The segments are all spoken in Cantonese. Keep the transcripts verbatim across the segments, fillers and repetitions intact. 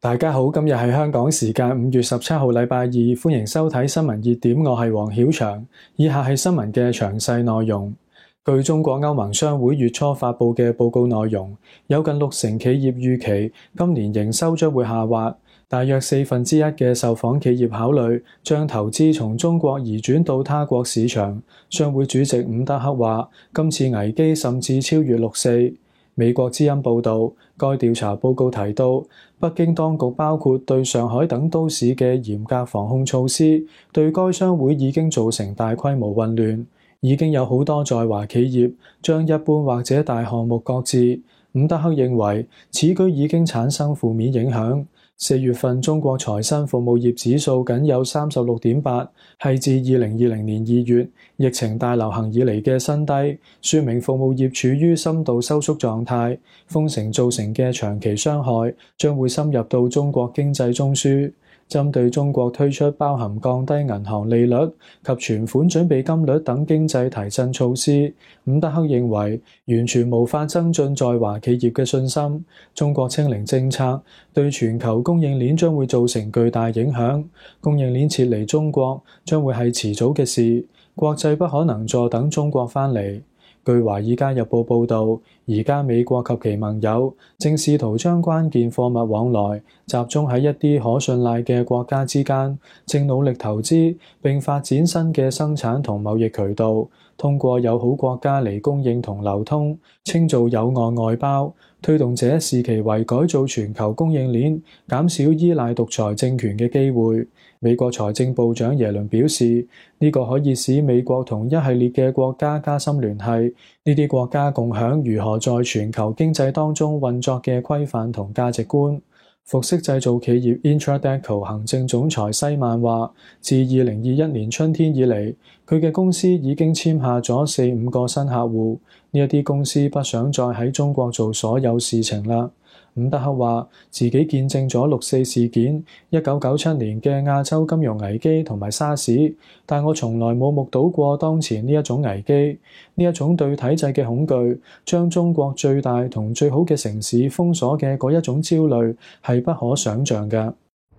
大家好，今日係香港時間五月十七號禮拜二，歡迎收睇新聞熱點，我係黃曉翔。以下係新聞嘅詳細內容。據中國歐盟商會月初發佈嘅報告內容，有近六成企業預期今年營收將會下滑，大約四分之一嘅受訪企業考慮將投資從中國移轉到他國市場。商會主席伍德克話，今次危機甚至超越六四。美國之音報導，該調查報告提到，北京當局包括對上海等都市嘅嚴格防控措施，對該商會已經造成大規模混亂，已經有好多在華企業將一般或者大項目擱置。伍德克認為，此舉已經產生負面影響。四月份中國財新服務業指數僅有三十六點八，係自二零二零年二月疫情大流行以嚟嘅新低，說明服務業處於深度收縮狀態。封城造成嘅長期傷害將會深入到中國經濟中樞。針對中國推出包含降低銀行利率及存款準備金率等經濟提振措施，伍德克認為完全無法增進在華企業嘅信心。中國清零政策對全球供應鏈將會造成巨大影響，供應鏈撤離中國將會係遲早嘅事，國際不可能坐等中國返嚟。據《華爾街日報》報導，而家美國及其盟友正試圖將關鍵貨物往來集中喺一啲可信賴嘅國家之間，正努力投資並發展新嘅生產同貿易渠道，通過友好國家嚟供應同流通，稱做友岸外包。推動者視其為改造全球供應鏈、減少依賴獨裁政權嘅機會。美國財政部長耶倫表示，呢個可以使美國同一系列嘅國家加深聯繫，呢啲國家共享如何在全球經濟當中運作嘅規範同價值觀。服飾製造企業 Intradeco 行政總裁西曼話，自二零二一年春天以嚟，佢嘅公司已經簽下咗四五個新客戶，呢一啲公司不想再喺中國做所有事情啦。伍德克話，自己見證咗六四事件、一九九七年嘅亞洲金融危機同埋沙士，但我從來冇目睹過當前呢一種危機，呢一種對體制嘅恐懼，將中國最大同最好嘅城市封鎖嘅嗰一種焦慮，係不可想像嘅。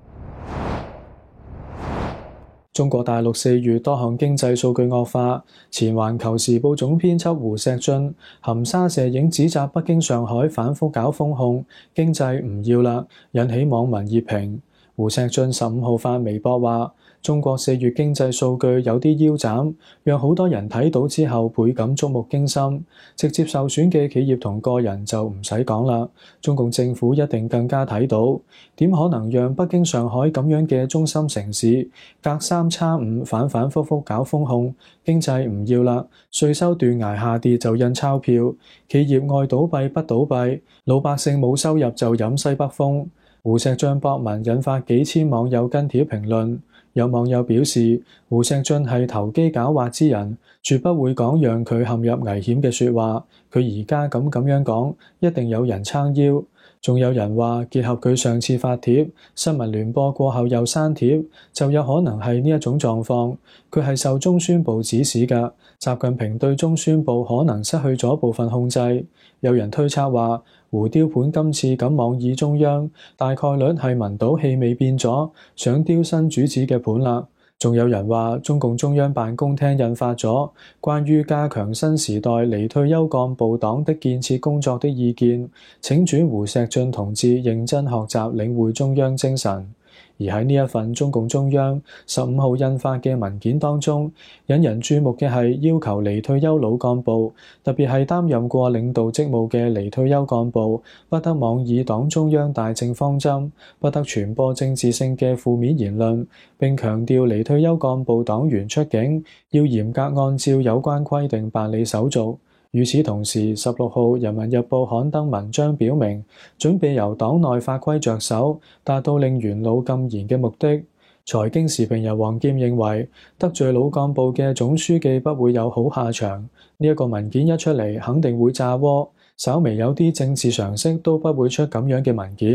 中國大陸四月多項經濟數據惡化，前環球時報總編輯胡錫進含沙射影指責北京、上海反覆搞封控，經濟唔要啦，引起網民熱評。胡錫進十五號發微博話，中國四月經濟數據有啲腰斬，讓好多人睇到之後倍感觸目驚心。直接受損嘅企業同個人就唔使講啦，中共政府一定更加睇到，點可能讓北京、上海咁樣嘅中心城市隔三差五反反覆覆搞封控，經濟唔要啦，稅收斷崖下跌就印鈔票，企業愛倒閉不倒閉，老百姓冇收入就飲西北風。胡錫進博文引發幾千網友跟帖評論，有網友表示胡錫進係投機狡猾之人，絕不會講讓佢陷入危險嘅說話，佢而家咁咁樣講，一定有人撐腰。仲有人話結合佢上次發帖，新聞聯播過後又刪帖，就有可能係呢一種狀況，佢係受中宣部指使㗎。習近平對中宣部可能失去咗部分控制。有人推測話，胡雕盤今次咁妄議中央，大概率係聞到氣味變咗，想雕新主子嘅盤啦。仲有人話，中共中央辦公廳印發咗關於加強新時代離退休幹部黨的建設工作的意見，請轉胡錫進同志認真學習領會中央精神。而喺呢一份中共中央十五號印發嘅文件當中，引人注目嘅係要求離退休老幹部，特別係擔任過領導職務嘅離退休幹部，不得妄議黨中央大政方針，不得傳播政治性嘅負面言論，並強調離退休幹部黨員出境要嚴格按照有關規定辦理手續。與此同時，十六號《人民日報》刊登文章表明，準備由黨內法規着手，達到令元老禁言嘅目的。財經時評人黃劍認為，得罪老幹部嘅總書記不會有好下場。呢一個文件一出嚟，肯定會炸鍋。稍微有啲政治常識都不會出咁樣嘅文件。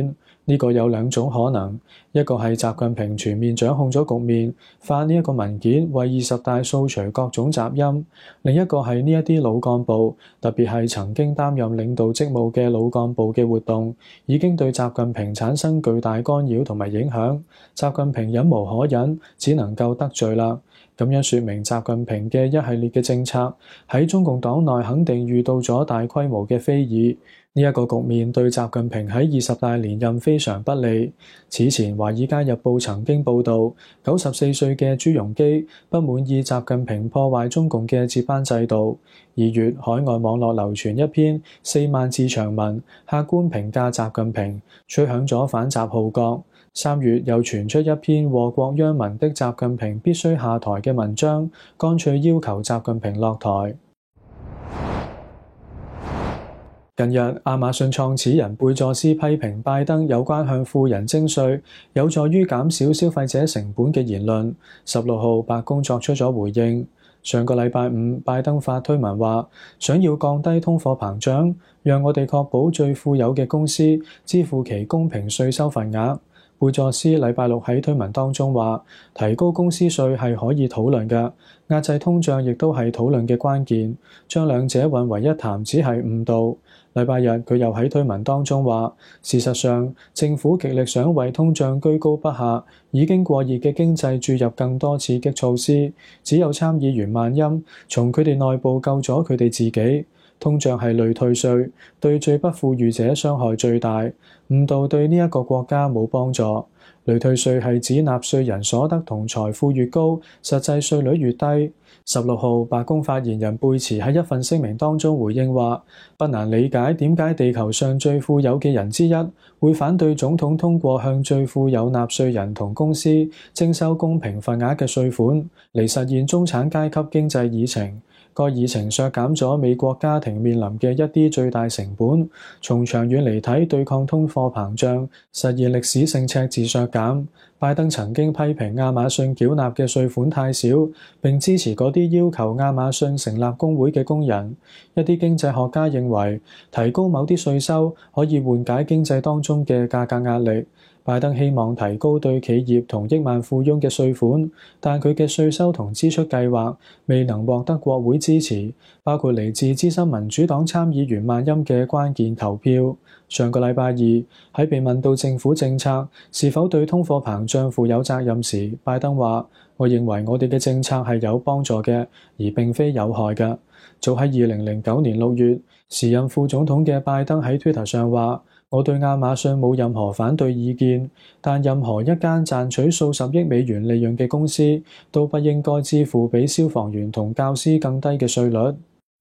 呢個有兩種可能，一個係習近平全面掌控咗局面，發呢一個文件為二十大掃除各種雜音；另一個係呢一啲老幹部，特別係曾經擔任領導職務嘅老幹部嘅活動，已經對習近平產生巨大干擾同埋影響。習近平忍無可忍，只能夠得罪啦。咁樣說明習近平嘅一系列嘅政策喺中共黨內肯定遇到咗大規模嘅非議。呢一個局面對習近平喺二十大連任非常不利。此前《華爾街日報》曾經報導，九十四歲嘅朱鎔基不滿意習近平破壞中共嘅接班制度。二月，海外網絡流傳一篇四萬字長文，客觀評價習近平，吹響咗反習號角。三月又傳出一篇禍國殃民的習近平必須下台嘅文章，乾脆要求習近平落台。近日，亞馬遜創始人貝佐斯批評拜登有關向富人徵稅有助於減少消費者成本嘅言論。十六號，白宮作出咗回應。上個禮拜五，拜登發推文話，想要降低通貨膨脹，讓我哋確保最富有嘅公司支付其公平稅收份額。貝佐斯禮拜六喺推文當中話，提高公司稅係可以討論嘅，壓制通脹亦都係討論嘅關鍵，將兩者混為一談只係誤導。禮拜日佢又喺推文當中話，事實上政府極力想為通脹居高不下，已經過熱嘅經濟注入更多刺激措施，只有參議員萬欽從佢哋內部救咗佢哋自己。通脹係類退稅，對最不富裕者傷害最大，誤導對呢一個國家冇幫助。類退稅係指納稅人所得同財富越高，實際稅率越低。十六號，白宮發言人貝茨喺一份聲明當中回應話，不難理解點解地球上最富有嘅人之一會反對總統通過向最富有納稅人同公司徵收公平份額嘅稅款，嚟實現中產階級經濟議程。該議程削減咗美國家庭面臨嘅一啲最大成本，從長遠嚟睇，對抗通貨膨脹，實現歷史性赤字削減。拜登曾經批評亞馬遜繳納嘅稅款太少，並支持嗰啲要求亞馬遜成立工會嘅工人。一啲經濟學家認為，提高某啲稅收可以緩解經濟當中嘅價格壓力。拜登希望提高對企業同億萬富翁嘅稅款，但佢嘅稅收同支出計劃未能獲得國會支持，包括嚟自資深民主黨參議員萬欽嘅關鍵投票。上個禮拜二，喺被問到政府政策是否對通貨膨脹負有責任時，拜登話：我認為我哋嘅政策係有幫助嘅，而並非有害嘅。早喺二零零九年六月，時任副總統嘅拜登喺 Twitter 上話：我對亞馬遜冇任何反對意見，但任何一間賺取數十億美元利潤嘅公司都不應該支付比消防員同教師更低嘅稅率。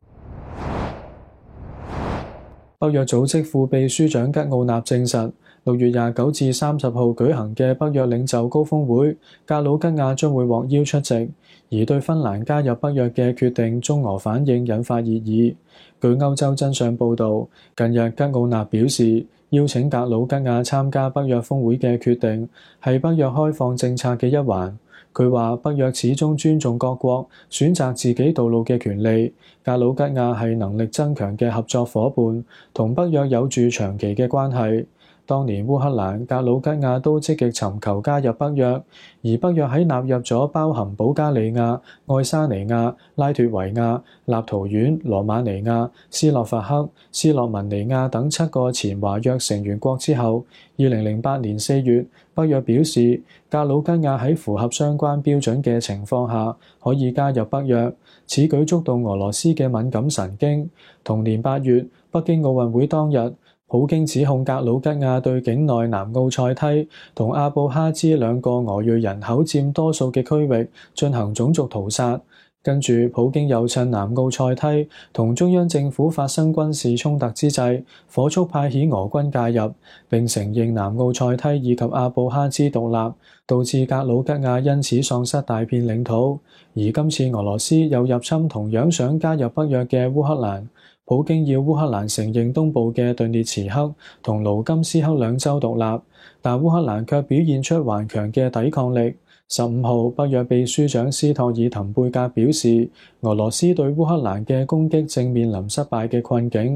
北約組織副秘書長吉奧納證實，六月廿九至三十號舉行嘅北約領袖高峰會，格魯吉亞將會獲邀出席，而對芬蘭加入北約嘅決定，中俄反應引發熱議。據歐洲真相報導，近日吉奧納表示，邀請格魯吉亞參加北約峰會嘅決定係北約開放政策嘅一環。佢話北約始終尊重各國選擇自己道路嘅權利。格魯吉亞係能力增強嘅合作夥伴，同北約有住長期嘅關係。當年烏克蘭、格魯吉亞都積極尋求加入北約，而北約喺納入咗包含保加利亞、愛沙尼亞、拉脫維亞、立陶宛、羅馬尼亞、斯洛伐克、斯洛文尼亞等七個前華約成員國之後，二零零八年四月，北約表示格魯吉亞喺符合相關標準嘅情況下可以加入北約。此舉觸動俄羅斯嘅敏感神經。同年八月，北京奧運會當日，普京指控格魯吉亞對境內南奧塞梯同阿布哈茲兩個俄裔人口佔多數嘅區域進行種族屠殺。跟住，普京又趁南奧塞梯同中央政府發生軍事衝突之際，火速派遣俄軍介入，並承認南奧塞梯以及阿布哈茲獨立，導致格魯吉亞因此喪失大片領土。而今次俄羅斯又入侵同樣想加入北約嘅烏克蘭，普京要烏克蘭承認東部嘅頓涅茨克同盧甘斯克兩州獨立，但烏克蘭卻表現出頑強嘅抵抗力。十五號，北約秘書長斯托爾滕貝格表示，俄羅斯對烏克蘭嘅攻擊正面臨失敗嘅困境，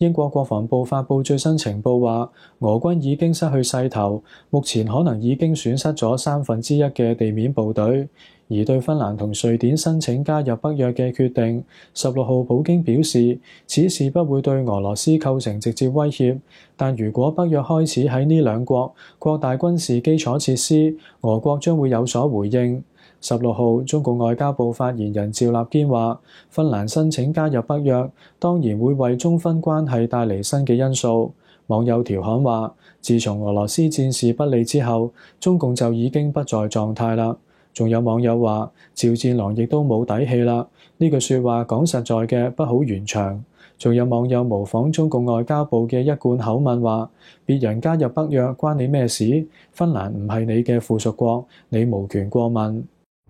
英國國防部發布最新情報話，俄軍已經失去勢頭，目前可能已經損失咗三分之一嘅地面部隊。而對芬蘭同瑞典申請加入北約嘅決定，十六號普京表示，此事不會對俄羅斯構成直接威脅，但如果北約開始喺呢兩國擴大軍事基礎設施，俄國將會有所回應。十六號，中共外交部發言人趙立堅話，芬蘭申請加入北約，當然會為中芬關係帶嚟新嘅因素。網友調侃話，自從俄羅斯戰事不利之後，中共就已經不在狀態啦。仲有網友話，趙戰狼亦都冇底氣啦。呢句説話講實在嘅，不好圓場。仲有網友模仿中共外交部嘅一貫口吻話，別人加入北約關你咩事？芬蘭唔係你嘅附屬國，你無權過問。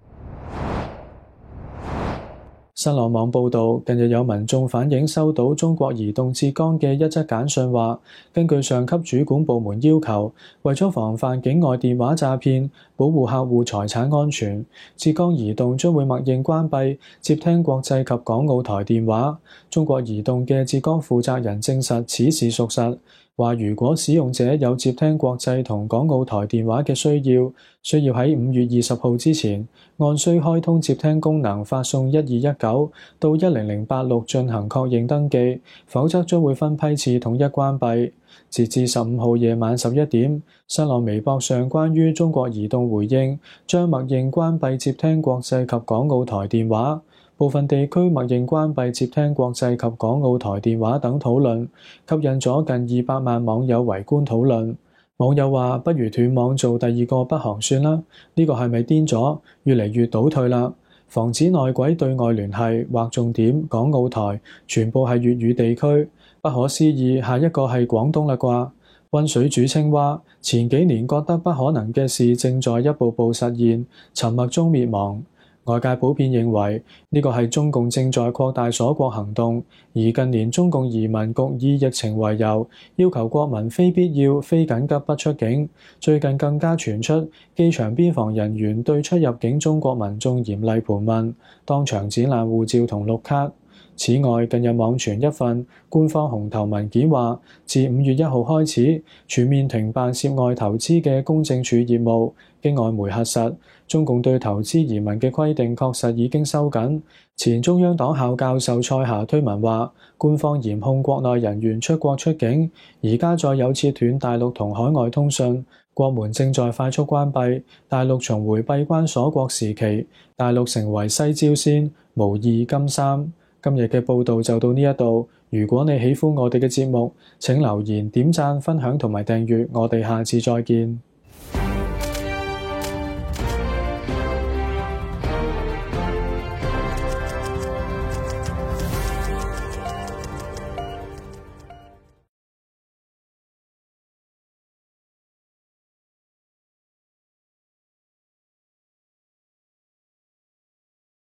新浪網報導，近日有民眾反映收到中國移動浙江嘅一則簡訊，話根據上級主管部門要求，為咗防範境外電話詐騙，保護客戶財產安全，浙江移動將會默認關閉接聽國際及港澳台電話。中國移動嘅浙江負責人證實此事屬實，話如果使用者有接聽國際同港澳台電話嘅需要，需要喺五月二十號之前，按需開通接聽功能發送一二一九到一零零八六進行確認登記，否則將會分批次統一關閉。截至十五號夜晚十一點，新浪微博上關於中國移動回應將默認關閉接聽國際及港澳台電話，部分地區默認關閉接聽國際及港澳台電話等討論，吸引咗近二百萬網友圍觀討論。網友話：不如斷網做第二個北韓算啦，呢個係咪癲咗？越嚟越倒退啦！防止內鬼對外聯繫，劃重點港澳台全部係粵語地區，不可思議，下一個係廣東啦啩？溫水煮青蛙，前幾年覺得不可能嘅事正在一步步實現，沉默中滅亡。外界普遍認為呢個係中共正在擴大鎖國行動，而近年中共移民局以疫情為由，要求國民非必要、非緊急不出境。最近更加傳出機場邊防人員對出入境中國民眾嚴厲盤問，當場剪爛護照同綠卡。此外，近日網傳一份官方紅頭文件話，自五月一號開始全面停辦涉外投資嘅公證處業務。經外媒核實，中共對投資移民嘅規定確實已經收緊。前中央黨校教授蔡霞推文話，官方嚴控國內人員出國出境，而家再有切斷大陸同海外通訊，國門正在快速關閉，大陸重回閉關鎖國時期，大陸成為西朝鮮，無二金三。今日嘅報導就到呢一度。如果你喜歡我哋嘅節目，請留言、點讚、分享同埋訂閱。我哋下次再見。